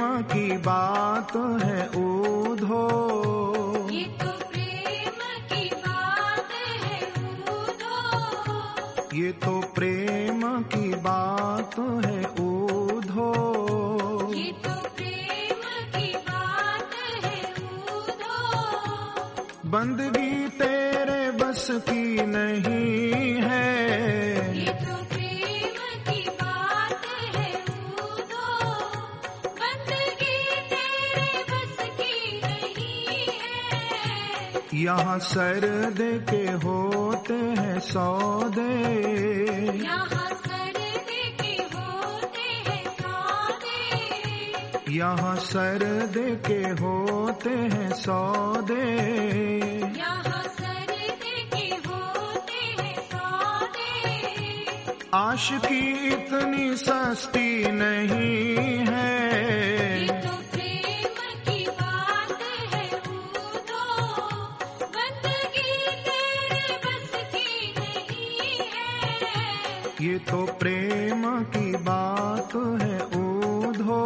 की बात है ऊधो, ये तो प्रेम की बात है ऊधो, ये तो प्रेम की बात है ऊधो, ये तो प्रेम की बात है ऊधो। बंदगी तेरे बस की नहीं है, ये तो प्रेम की बात है ऊधो, बंदगी तेरे बस की नहीं है। यहाँ सर दे के होते हैं सौदे, यहाँ सर दे के होते हैं सौदे, यहाँ सर दे के होते हैं सौदे, यहाँ सर दे के होते हैं सौदे। आशिकी इतनी सस्ती नहीं है, ये तो प्रेम की बात है ऊधो, बंदगी तेरे बस की नहीं है। ये तो प्रेम की बात है ऊधो।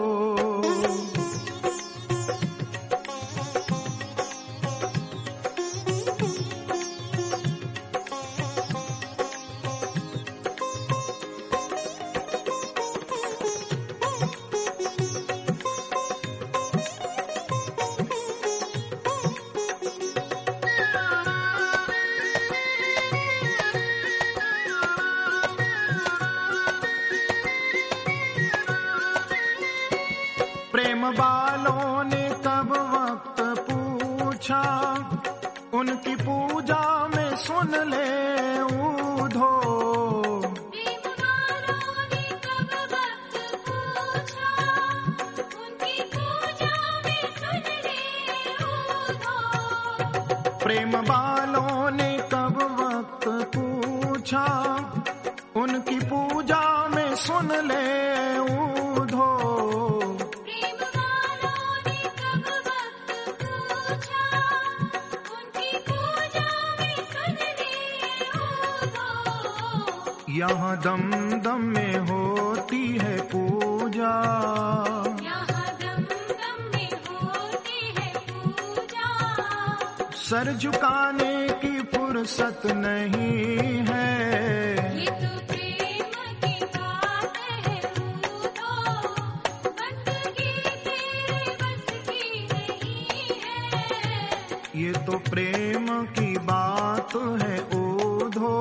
प्रेम वालों ने कब वक्त पूछा, उनकी पूजा में सुन ले ऊधो, प्रेम वालों ने कब वक्त पूछा, उनकी पूजा में सुन ले ऊधो। प्रेम वालों ने कब वक्त पूछा, उनकी पूजा में सुन ले ऊधो, प्रेम वालों ने कब वक्त पूछा, उनकी पूजा में सुन ले ऊधो। यहाँ दम दम में होती है पूजा, यहाँ दम दम में होती है पूजा, सर झुकाने की फुर्सत नहीं है, ये तो प्रेम की बात है ऊधो, बंदगी तेरे बस की नहीं है। ये तो प्रेम की बात है ऊधो।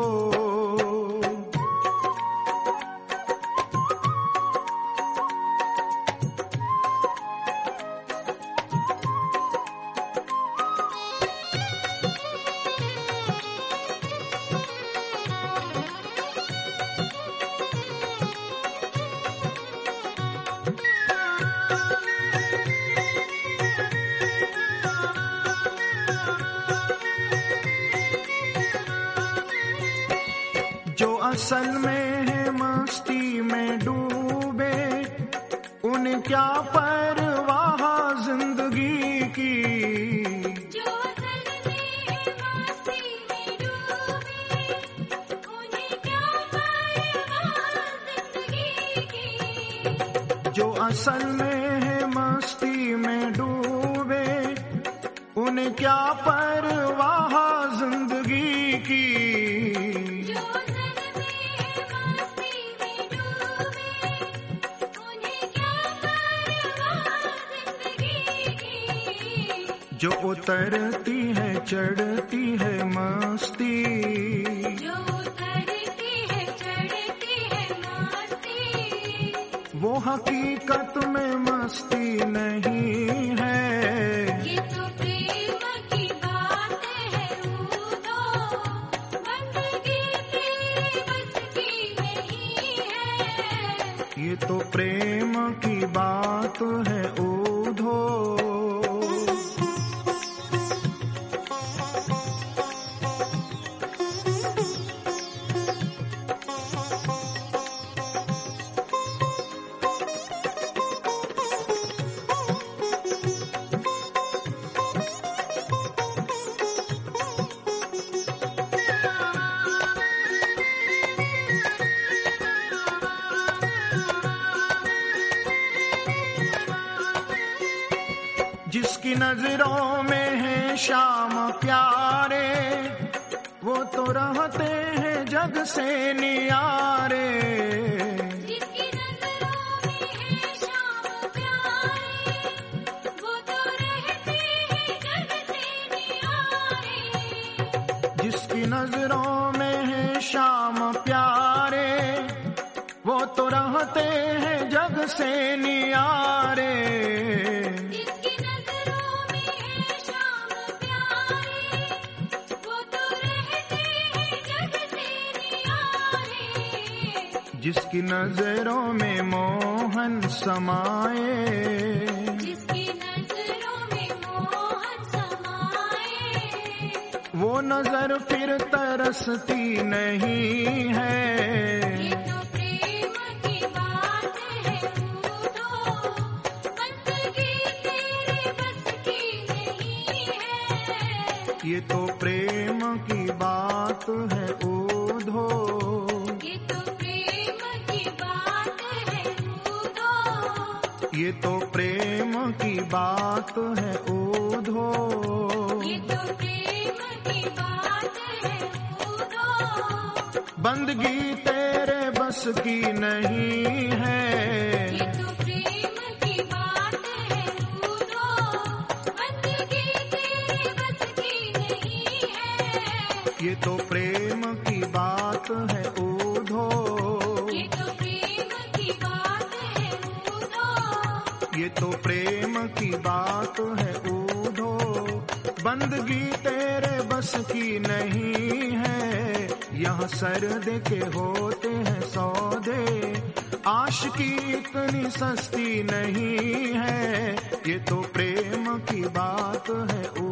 जो असल में है मस्ती में डूबे, उन्हें क्या परवाह जिंदगी की, जो असल में है मस्ती में डूबे, उन्हें क्या परवाह जिंदगी की। जो असल में है मस्ती में डूबे, उन्हें क्या परवाह जिंदगी की, जो असल में है मस्ती में डूबे, उन्हें क्या परवाह जिंदगी की। जो उतरती है चढ़ती है मस्ती, जो उतरती है चढ़ती है मस्ती, वो हकीकत में मस्ती नहीं है, ये तो प्रेम की बात है ऊधो, बंदगी तेरे बस की नहीं है। ये तो प्रेम की बात है ऊधो। जिसकी नजरों में है श्याम प्यारे, वो तो रहते हैं जग से नियारे। जिसकी नजरों में है श्याम प्यारे, वो तो रहते हैं जग से नियारे। जिसकी नजरों में है श्याम प्यारे, वो तो रहते हैं जग से नियारे। जिसकी नजरों में है श्याम प्यारे, वो तो रहते हैं जग से नियारे। जिसकी नजरों में मोहन समाए, जिसकी नजरों में मोहन समाए, वो नजर फिर तरसती नहीं है। ये तो प्रेम की बात है उधो, बंदगी तेरे बस की नहीं है। ये तो प्रेम की बात है ओधो, ये तो प्रेम की बात है उधो, ये तो प्रेम की बात है ओधो। ये तो प्रेम की बात है उधो, बंदगी तेरे बस की नहीं है। ये तो प्रेम की बात है उधो, बंदगी तेरे बस की नहीं है। ये तो प्रेम की बात है ओधो, ये तो प्रेम की बात है उधो, ये तो प्रेम की बात है ओधो। बंदगी तेरे बस की नहीं है। यहाँ सर्दे के होते हैं सौदे, आशिकी इतनी सस्ती नहीं है। ये तो प्रेम की बात है